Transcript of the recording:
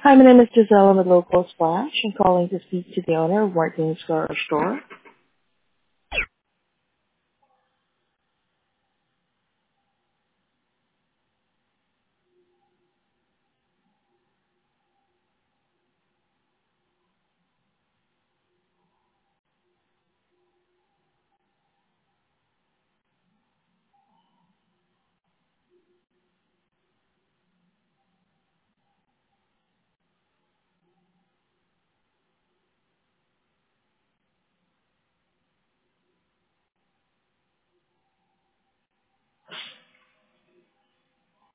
Hi, my name is Giselle. I'm with Local Splash. I'm calling to speak to the owner of Martin's Store.